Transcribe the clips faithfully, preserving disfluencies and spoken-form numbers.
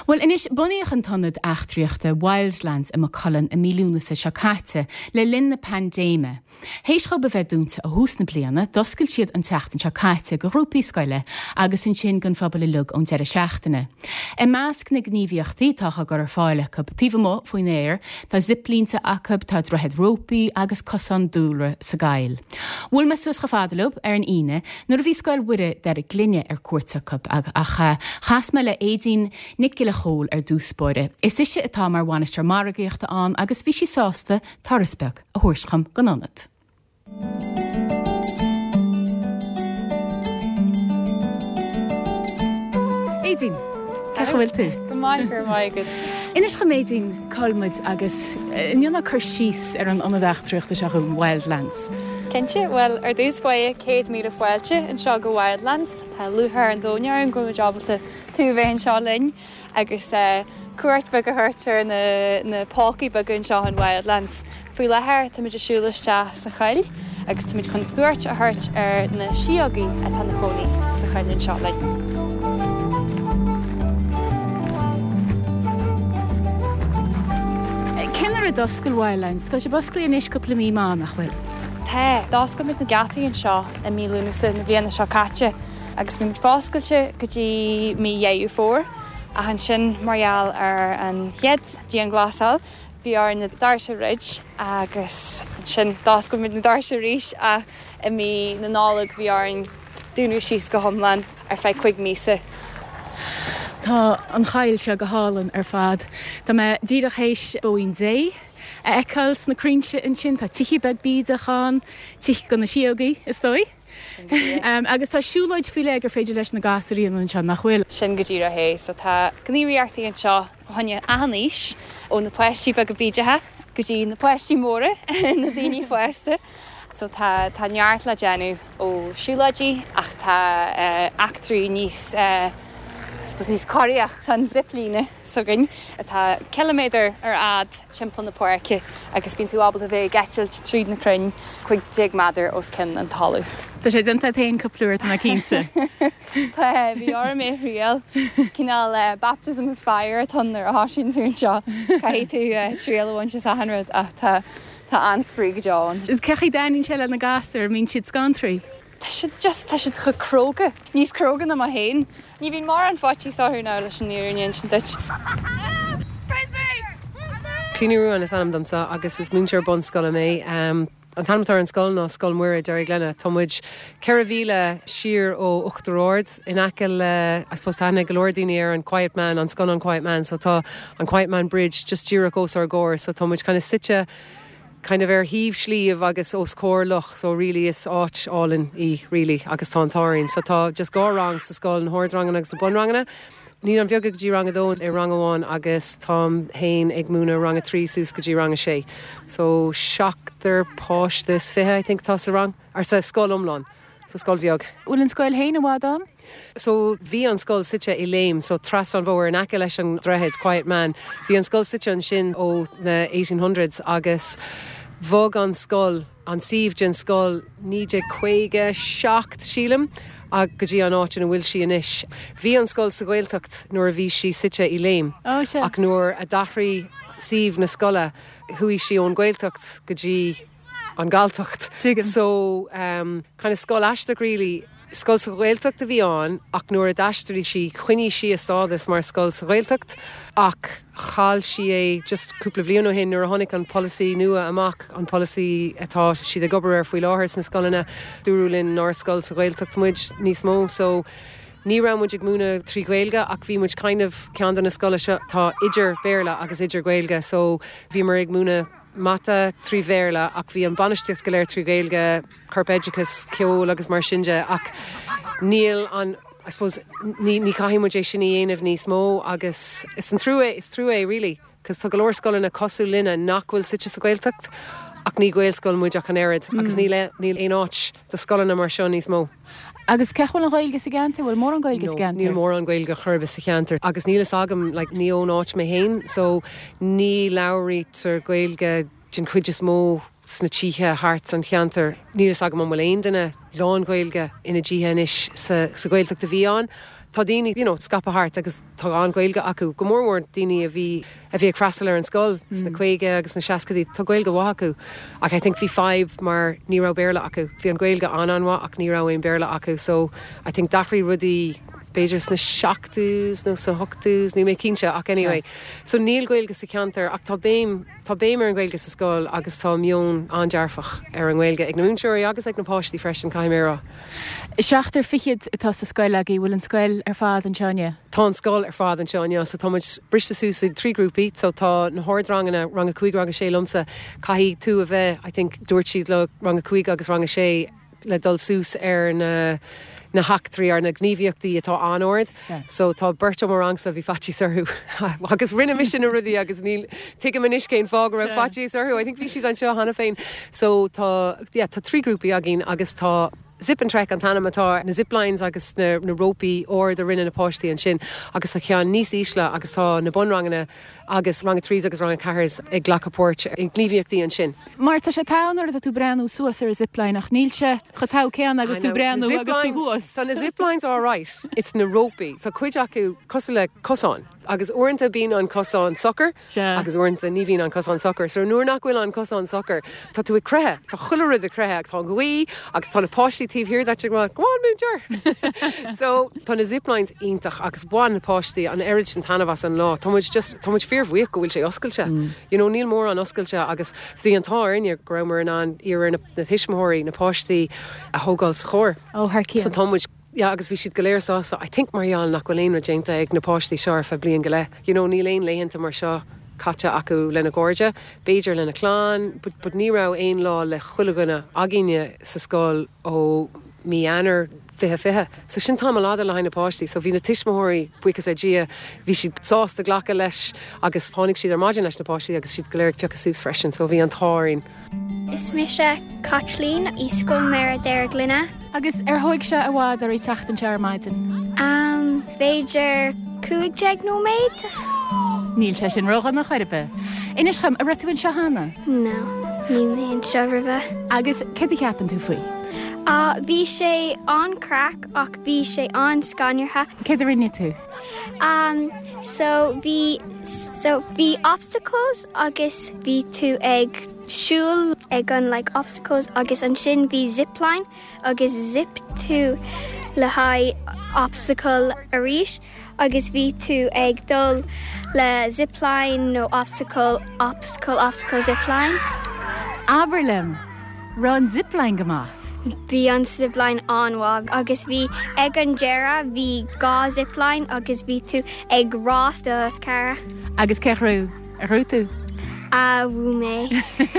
Well, inis bunaíoch an tannad achtriachta Wildlands i Macullen i mílúna sa seacáte le linn na pandéime. Héis go bheitúnta a hús na bliana, doscail siad an teachtain seacáte go grúpaí scoile agus in sin gan phobal i lug ón deire seachtaine. I measc na gníomhíochtaí tácha gur ar fáile cub tíomh mó faoin éir, tá ziplínta acab tá droichead rópaí agus cosan dúra sa gail. Bhfuil me suas go fádalób ar an ine, nuair a bhí scoil wire dar a glunne ar cuairte cub ag acha chas me le éidín nic le chól ar dúspóide. Is isise atá mar bhainistear maragaíochta an agus bhí sí sásta tarasbeag a thuirscham go nonad. Éidín, ce bhfuil tú? Go maith gur maigad. Inis go méidín colmid agus níonna chur síos ar an anadachtriachta seach an Wildlands. Kense, well, ar dús baie céad míle foiilte an seo go Wildlands, tá luthar an dónear an go jobalta tú bhéin seo linn, agus cuairt bag a thuirtear na, na pácaí bag an seo an Wildlands. Fuoi lethir tá muid a siúlaiste sa chail, agus tá muid chun cuairt a thuirt ar na siagaí a tá na chonaí sa chail an seo linn. Cinnar a doscail Wildlands, tá sé boscail inis cúpla mí má nach bhfuil. Tá, dás go mit na gataí an seo a mílúna sa na bhíana seo caite, agus mi mit fáscailte go dtí mí dhéú fór, a han sin marall ar an chiad dí an glasal, bhí ar na darse ridge, agus sin dás go mit na darse ríis a i mí na nálag bhí ar an dúnú síos go homlan ar fé chuig mísa. Tá an chail se go hálan ar fad. Tá me díadach héis bóin dé, a eicáils na crinse in sin, tá tichi bed bíd a chán, tichi go na siagaí, is dói? um, agus tá siúlaid fiúile gur féidir leis na gasaríon an seo nach bhfuil. Sin go dtíra hééis, so tá gníomhíartaí an seo tháine aníis ó na poisttí bag go bídethe, go dtí na poisttí móra na daoine foiiste. So tá tá neart le déanú ó siúlaidí ach tá uh, actriú níos uh, Spos níos coriach tan ziplíne so gin atá kilometr ar ad simpel na páirce agus bín tú ábal a bheith gaitil tríd na crunn chuig dig madidir os cin an talú. Tá sé denta taon coplúir na cínta. Tá bhí ar mé rial cinál uh, baptism of fire tan ar háisiún tún seo cai tú uh, tríalhain se sahanrad ach tá tá ansprí go deáin. Is cechi daín se le na gasar mín siad scantrií. Tá si just tá si go cróga, níos crógan am a héin. Ní bhín mar an fátí sáthú ná leis an níir sin deit. Clíniú is anam domsa agus is múnseir bon scola mé. Um, an tanmatar an scoil ná scoil muir Derry Glenna. Tá muid ceir bhíle siar ó Uachtaráid in acail uh, I suppose tána golódaíine ar an Quiet Man, an scoil an Quiet Man, so tá an Quiet Man Bridge just díra gós ar góir, so tá muid kind of sitja kind of ar híomh slíomh agus os cóirlach, so really is áit álinn í really agus tá an táirín, so tá just gá rang sa scoil an hordrangan agus sa bunrangana. Ní an bheag go dtí rang a dón ar rang amháin agus tám hain ag múna rang a trí sús go dtí rang a sé. So seachtar páis this fithe, I think tá sa rang, ar sa scoil umlán, sa scoil bheag. Bhfuil an scoil hain a bhád an? So bhí an scoil site i léim, so tras an bhór an aice leis an drehead Quiet Man. Bhí an scoil site an sin ó na eighteen hundreds agus bhog an scoil, an siomh an scoil níide chuige seacht sílam a go dtí an áit in bhfuil si inis. Bhí an scoil sa Gaeltacht nuair a bhí si site i léim. Oh, sure. Ach nuair a dachraí siomh na scoile chuí si ón Gaeltacht go dtí an Gaeltacht. So um, kind of scoil aisteach really scoil sa Gaeltacht a bhí an ach nuair a daistearí si chuiní si a stádas mar scoil sa Gaeltacht ach chail si é just cúpla bblion ó hin nuair a tháinig an policy nua amach an policy atá si de gobar ar faoi láthir na scoilena dúrúlinn ná scoil sa Gaeltacht muid níos mó, so ní ra muid ag múna trí Gaelga ach bhí muid kind of cean na scoile seo tá idir béarla agus idir Gaelga, so bhí mar ag múna mata trí bhéarla ach bhí an banisteocht go léir trí Gaelga Carpedicus ceol agus mar sinse ach níl an I suppose ní ní caithí muid é sin í dhéanamh níos mó agus is an trú é is trú é really cos tá go leor scoil na cosú linne nach bhfuil site sa Gaeltacht ach ní Gael scoil muid ach an airad mm. agus níl níl éon áit do scoilna mar seo níos mó. Agus cehfuil an Gaeilge sa gceantar, bhfuil mór an Gaeilge sa gceantar? Níl mór an Gaeilge churbe sa cheantar agus níl is agam like, ní ón áit mé héin, so ní labhraítar Gaeilge gin chuid is mó sna títhe hart an cheantar. Níl is agam an bhfuil aon duine lán Gaeilge ina ddíthe inis sa, sa Gaeltacht a bhí an. tá daoine, you know, scapa hart agus tá an Gaeilge acu. Go mór mór daoine a bhí a bhí ag freastal ar an scoil, mm. na Cuige agus na seascadaí, tá Gaeilge wa acu. Ach I think bhí five mar ní rá béarla acu. Bhí an Gaeilge an anwa ach ní rá aon béarla acu. So I think dachrí rudí Beidir sna seachtús, no sa hochtús, ní mé cínse ach anyway. So níl Gaeilge sa ceantar ach tá béim tá béim ar an Gaeilge sa scoil agus tá mion an dearfach ar an Gaeilge ag na múnseirí agus ag na páistí freisin caiimera. Seachtar fichiad atá sa scoil agé bhfuil an scoil ar fád an seáine? Tá an scoil ar fád an seáine, so tá muid brista súsa trí grúpaí, so tá na hord rangana rang a cuig rang a sé lumsa caihí tú a bheith, I think dúirt siad le rang a cuig agus rang a sé le dul sús ar na na hactrí ar na gníomhíochtaí atá anord. Yeah. So tá berta mar rang sa bhí fatí sarthú. Agus rinne mission a rudí agus níl tuige man iscéin fág ar fatí sarthú. I think bhí siad an seo hana féin. So tá yeah, tá trí grúpaí agin agus tá zip and trek an tanamatá na ziplines agus na, na ropi or the rinne na páistí an sin agus a chean níos ísla agus tá na bunrangana agus rang a trís agus rang a cahars ag glacaport ag gníomhíochtaí an sin. Mar tá sé tánar a tú breanú suas ar a zipline ach níl se chatá cean agus tú breanú agus tú huas. So na ziplines are right. It's na ropi. So cuid acu cos le cosán. Agus orintanta bín an cosán soccer, yeah. agus orintanta ní bhín an cosán soccer. So nuair nach bhfuil an cosán soccer, tá tú ag crethe, tá chuilerid a crethe ag tá goí, agus tá na páistí tíobh hir that you go, go on, mútear. So tá na ziplines ítach agus buan na páistí an airid an tanamhas an lá. Tá muid just tá muid fearmhuiach go bhfuil sé oscailte. Mm. You know, níl mór an oscailte agus bhí an táirn ar gramar an an ar na tuismóirí na páistí a thógáil sa chóir. Oh, har cían. So tá muid Ja, agus bhí siad go léir sá, so I think Marianne nach bhfuil éon dénta ag na páistí seoir fa blion go le. You know, níl éon léhananta mar seo caite acu lena góride, Beidir lena chlán, but, but ní rá éon lá le chuileganna agéine sa scáil ó míanar fihe fihe. So sin tá láda le haina páistí, so bhí na tuismóirí buchas é dia, bhí siad sásta ghlacha leis agus tháinig siad ar maidin leis na páistí agus siad go léir fiocas sús freisin, so bhí an táirín. Is mi se Kathleen í scoil mera déir glunne. Agus ar thuig se a bhád ar í teachtain se ar maidin? Um, Beidir cúig jeag nó méid? Níl se sin rógan nach chuirbe. Inis chum a rétuann se hána? No, ní méon seoirbe. Agus cad i cheapan tú faoi? Uh, bhí sé an crack ach bhí sé an scanirtha. Cad a rinne tú? Um, so bhí so bhí obstacles agus bhí tú ag siúl ag an like obstacles agus an sin bhí zipline agus zip tú le haid obstacle a ríis agus bhí tú ag dul le zipline nó obstacle obstacle obstacle zipline. Aberlim, rán zipline gama. Bhí an zipline anmha agus bhí ag an deara bhí gá zipline agus bhí tú ag rás de cara. Agus cehrú a rú tú? A bhú mé.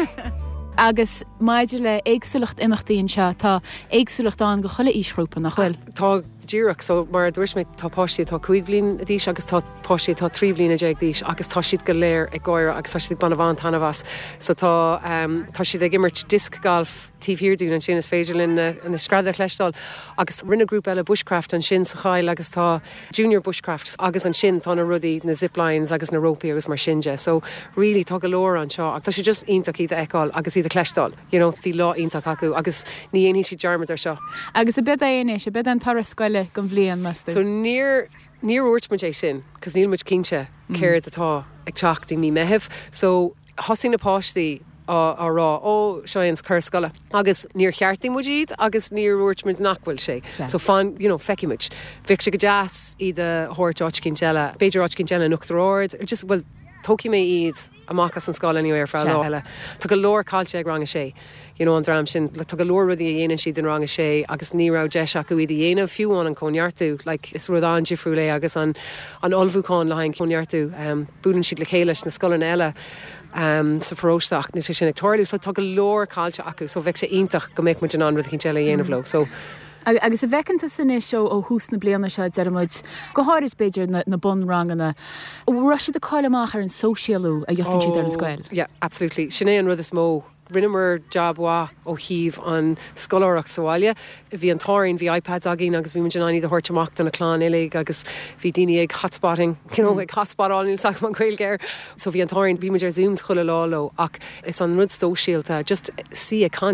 Agus maidir le éagsúlacht imachtaíonn se tá éagsúlacht an go chuile ísgrúpa nach bhfuil. Tá díreach, so mar dúirs méid tá páistí tá cuaig bliain a dís agus tá páistí tá trí bliain a déag dís agus tá siad go léir ag gáire agus tá siad banahán tanahas. So tá um, tá siad ag immert disc golf tíomhhirdún an sin is féidir lin na scrada chleistáil agus rinne grúp eile bushcraft an sin sa chail agus tá junior bushcrafts agus an sin tá na rudaí na ziplines agus na ropi agus mar singe. So really tá go leor an seo ach tá si just ionach iad eáil agus iad a chleistáil. You know, bhí lá ionach acu agus ní aon si dearmad ar seo. Agus a bit aonis, a bit an tar scoile go bblion measta. So níor níor úirt é sin, cos níl muid cinse céir atá ag teachtaí mí mehebh. So hosí na páistí á rá ó seoins chur scoile. Agus níor cheartí muid iad agus níor úirtmuid nachhfuil sé. Yeah. So fan, you know, feicimuid. Bhíoh sé go deas iad a thuirt áit cinnteile, beidir áit cinnteile nuachtaráid, or just well tóci mé iad amachchas an scáil anyway ar fá lá eile. Tá go leor cáilte ag rang a sé. You know, an drám sin, le tá go leor rudí a dhéanaan siad an rang a sé agus ní rá deis acu iad a dhéanamh fiúháin an cónneartú, like is rud an difriú lé agus an an olbhúcháin le hain cónneartú, um, búlann siad le chéile na scolann eile um, sa próisteach na sin ag toirliú, so tá go leor cáilte acu, so bheith sé ionach go méid muid an an rud cinn teile dhéanamh lo. So agus a bhecannta san is seo ó hús na bliana se dearmid go háir is beidir na, na bun rangana. Ru si de cáil amach ar an sosialú a dheofann siad ar an scoil? Yeah, absolutely. Sinné an rud is mó. Rinnemer jobwa ó híh an scoláireacht sáile. Bhí an táirín bhí iPads agin agus bhí muidir de thuirteach na chlán éig agus bhí daine ag hotspotting, you know, ag hotspáil sach man chuilgéir. So bhí an táirín bhí muidir Zooms chuile láló ach is an rud sóisialta just si a cant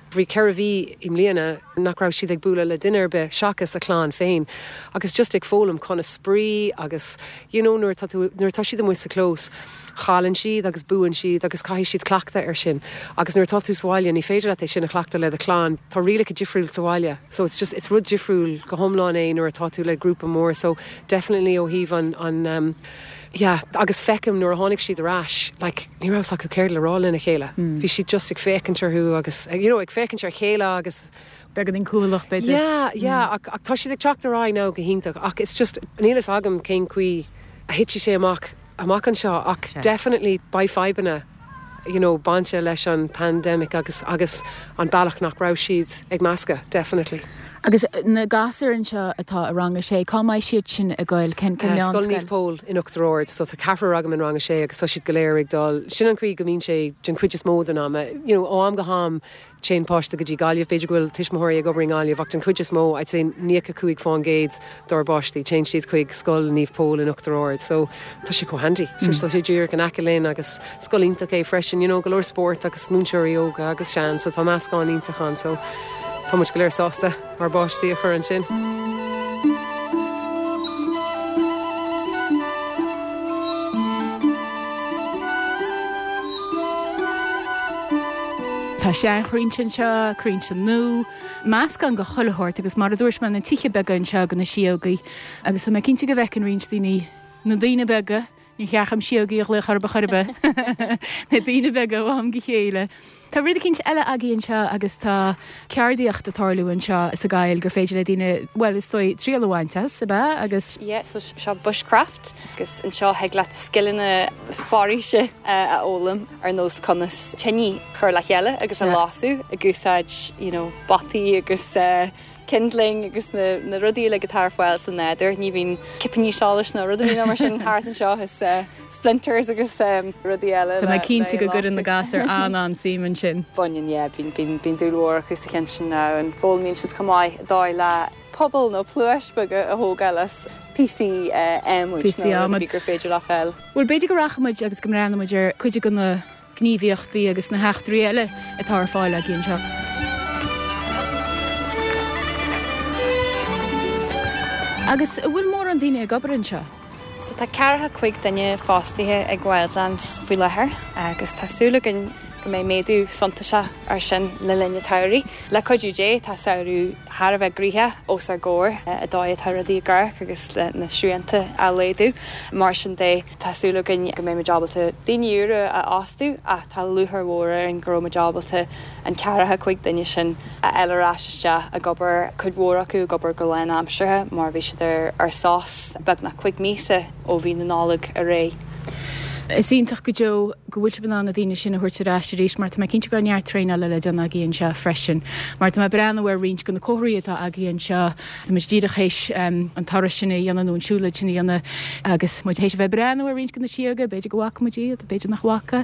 Bhí ceir bhí im líana nach raibh siad ag bualadh le duine be seachas a chláán féin. Agus just ag fólam chuna sprí agus you know, nuair tá siad am sa clós. Chalan siad agus buan siad agus caithí siad clachta ar sin. Agus nuair tá tú sáile ní féidir é sin a clachta le a chláán, tá riala go difriúil sáile. So it's just it's rud difriúil go homláin é nuair tá tú le grúpa mór. So definitely ó híh an, an um, yeah, agus fecim nuair a tháinig siad arás, like, ní rah go céir le rálinn a chéile. Bhí siad just ag fécintarthú agus, you know, ag fécintar chéile agus Begad in cúlach beidir. Yeah, yeah, mm. ach, ach tá siad ag teachtarrá ná go hinntaach. Ach, it's just, nílas agam cén cuí a hitsi sé amach amach an seo, ach yeah. Definitely by fibanna, you know, banse leis an pandemic agus agus an bailach nach rá siad ag masca, definitely. Agus na gasar an seo atá a ranga sé, cá mai siad sin a gáil cen cen leán scoil níomh pól in Uachtaróid, so tá caithfar agam an ranga sé agus so siad go léir ag dul. Sin an cuí go mín sé gin cuideas mód an am, you know, ó am go ham chéin páiste go dtí gáilíomh beidir gohfuil tuismothirí ag obair gáilíomh ach den cuideas mó, I'd say níocha cuaig fáin géad dor báistí, chéin siad chuig scoil níomh pól in Uachtaróid, so tá sé có handy. So tá sé dúr gan acalinn agus scoilíntaach é freisin, you know, go leir sport agus múnseoirí yoga agus sean, so tá meascáin ítachan, so tá muid go léir sásta mar báistí a chur an sin. Tá sé an chrín sin seo, chrín sin nó, measc an go cholathirt agus mar a dúirs man na tiche bega an seo gan na siógaí, agus sa me cinnte go bheith an rins daoine na daoine bega, ní cheacham siógaí le charba charba, na daoine bega ó am go chéile. Tá riad cinint eile agaíonn seo agus tá ceardíocht a tarlúin seo is a gail gur féidir le dtíine, well, is stoi tríal amhaintas, sa bheith, agus... Yeah, so seo bushcraft, agus an seo heag leat skillina fárise a ólam ar nós conas tinní chur le chéile agus a lású, a gúsáid, you know, bataí agus uh, kindling agus na, na rudí le guitar foil san neidir, ní bhín cipaní seális na rudí na mar sin háart an seo is uh, splinters agus um, rudí eile. Tá mai cínta go gur in na gasar an an síman sin. Bunyan, yeah, bín bín dúlóir agus a cin sin ná an fólmíonn siad chumáid dáil le pobl nó pluais bega a hógalas P C M which nó gur féidir le fel. Bhfuil beidir go rachamuid agus go mránamidir chuide go na gníomhíochtaí agus na heachtarí eile atá ar fáil a gíonn seo. Agus bhfuil mór an daoine ag obair an seo? So tá ceartha chuig daine fástaithe ag Wildlands faoi lethir, agus tásúla go mé méadú suntaise ar sin le linne tairí. Le chuidú dé tá saoirú thar bheith gríthe os ar ggóir a dáid tairadí gar agus na srianta a léadú. Mar sin dé tásúla go mé me jobalta daoine úra a ástú a tá luthar mhóra an gro me jobalta an ceartha chuig daine sin a eileráiste a gobar chud mhór acu gobar go lein amsirthe, mar bhí siidir ar sás bag na chuig mísa ó bhí na nálag a ré. Is ítach go jo go bhfuilte banna daine sin a thuirte ráis rééis, mar tá cinnte go near tréna le den agéonn seo freisin. Mar tá brenn bhar rins go na choirí atá agéonn seo, sa mis díad chéis an tar sinna dhéananú an siúla sinna dhéanana agus mu hééis bheith brenn bhar rins go na siaga, beidir go bhacha mudí, a beidir nach bhacha.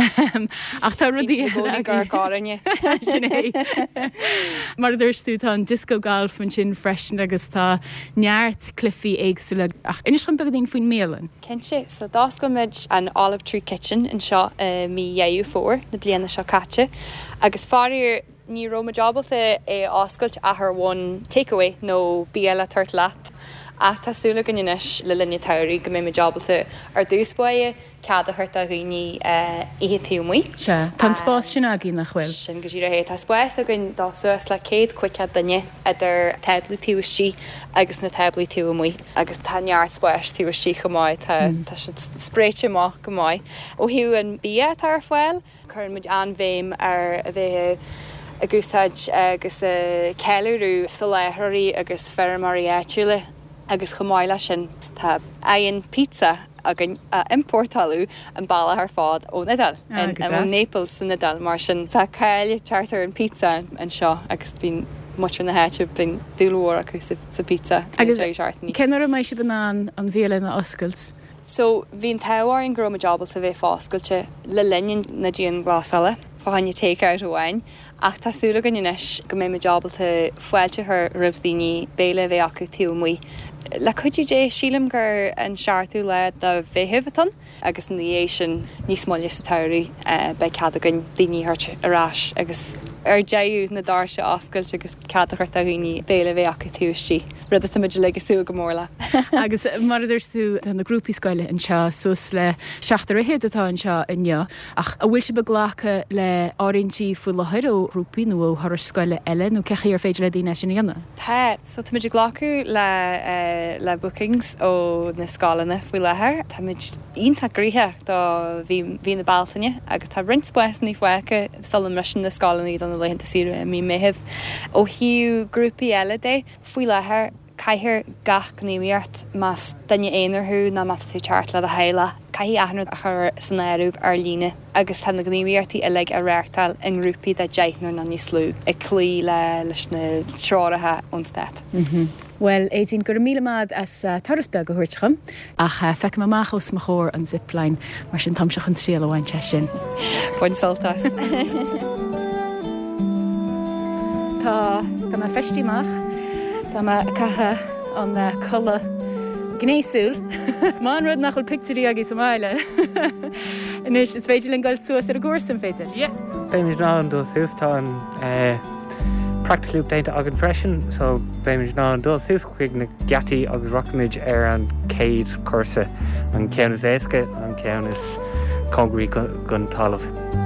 Ach tá rudí gáine sin é. Mar dúirstú tá an disco galfan sin freisin agus tá neart cliffií éagsúla. Ach inis chun begad daon faoin mélan. Cin sé, so dás go mid an Olive Tree Kitchen in seo uh, mi dhéú fór na bliana seo caite. Agus fáir ní roma jobalta é oscailt a th bhain takeaway nó bíala tart leat. A tásúla go inis le linne tairí go mé me jobalta ar dúspáide cead a thuirt a ghuiní ihe tíomí. Se, tá spás sin a gí nach chfuil. Sin go dtíre hé tá spáis a gin dásuas le céad cuicead daine idir teblu tíúistí agus na teblu tíomí agus tá neart spáis tíúistí go máid tá si spréite má go máid. Ó hiú an bí tar foiil chun muid an bhéim ar a bheith a gúsáid agus ceúú sa léthirí agus fermarí éitiúla agus chomáile sin tá aon pizza agin uh, importalú an balla ar fád ó Nadal an an Naples san Nadal mar sin tá caile charter an pizza an seo agus bín much na háte bín dúlóir agus sa pizza agus cenar a méisi banán an bhéile na oscailt. So bhín táhar an groma jobalta bheith fáscailte le linn na díon glásala fáinne take out amháin. Ach tásúla go inis go mé me jobalta foiilte th ribhdaoine béle bheith acu tíomí. Le chuidú dé sílam gur an seaartú le do bheithhitan agus na dhé sin níos molla sa tairí be cead agan daoine thart arás agus ar deú na dar se ascailte agus cadachart a rií béle bheith acu túí. Rud a muidir le sú go mórla. Agus mar idirs tú an na grúpi scoile an seo sus le seachtar a héad atá an seo inneo ach a bhfuil se beglacha le áintí fu lehead ó grúpi nó ó thar scoile eile nó cecha ar féidir le dtíine sin anna. Tá, so tá muidir ghlacu le le bookings ó na scálanna fu lethir, Tá muid ionta gríthe do bhí hí na baltaine agus tá rinspóis ní foicha solan rusin na scálaní don na leihananta siú a mí méhih ó hiú grúpi eile dé faoi lethir caithir gach gníomíart mas danne éonarthú na mat tú teart le a heile, caihí aithnar a chur san éirúh ar líne agus tá na gníomíartaí i le a réirtal an grúpi de deithnar na níos slú ag clí le leis na tráirithe onstat. Well, éitín gur míle mad as uh, tarrasbe go thuirtcham ach uh, feic amach os mo chóir an zipline mar sin tamseach an tríal amhain te sin. Buin soltas. Tá Tá má festíach Tá má cathe an uh, colla gnéisiúil. Má rud nachfuil picturí agus am eile. Inis is féidir an gáil suas ar a gcúrsan féidir? Yeah. Béimiid ná an dul sústá an practice loop dainte agad freisin, so béimiid ná an dul sús chuig na gataí agus rockimiid ar an céad cursa. An ceann is éasca, an ceann is congraí gun talamh.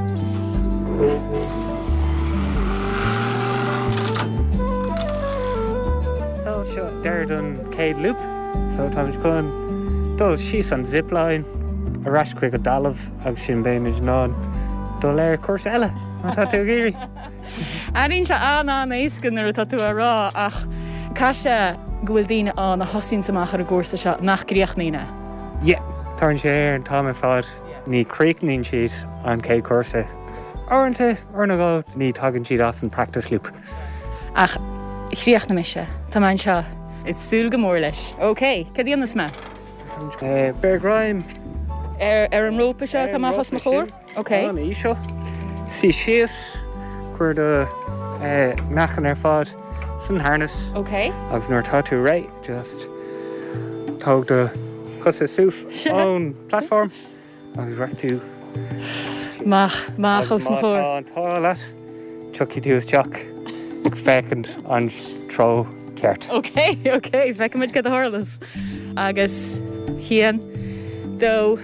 So seo deir an céad loop, so tá muid chun dul síos an zipline a rais chuig a dalamh agus sin béimiid ná dul ar cursa eile an tá tú géirí. Aíonn se an an éascan ar a tatú a rá ach caiise go bhfuil daoine an a hosín samach ar a gcúrsa seo nach gríochnaíine. Yeah, tarn sé ar an táim fád ní críicnín siad an céad cursa. Áireanta ar na gáil ní tagann siad as an practice loop. Ach chríoch na mise, Tá main seo is súil go mór leis. OK, cad dhéanas me? Uh, Bear Grime. Ar ar an rópa seo tá má chos mo chóir? OK. An í seo. Sí síos chuir do meachan ar fád san harness. OK. Agus nuair tá tú réit, just tóg do chusa sús ón platform agus reit tú Mach, mach os mo chóir. Agus má tá an tá leat, chuci tú is teach ag fécant an tro ceart. OK, OK, feicimiid go a hálas. Agus chian dó.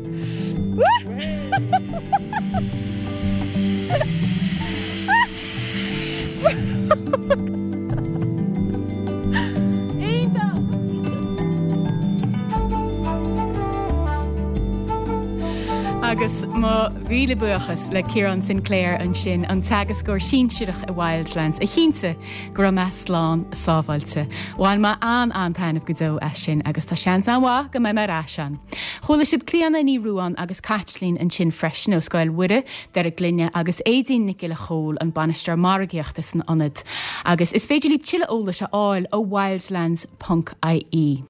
Agus má bhíle buachas le Ciarán Sinclair an sin an tagascóir sínseireach a Wildlands a chinnte gur measláán sábhailte. Bháil má an antainmh go dó é sin agus tá sean anhá go mé mar ráisian. Chola sib clíanana ní ruúán agus caitlín an sin freisin ó scoil wure dar a glunne agus édín nicil a chól an banisteir margaíochtas an anad. Agus is féidir líb tiile óla se áil ó wildlands dot I E.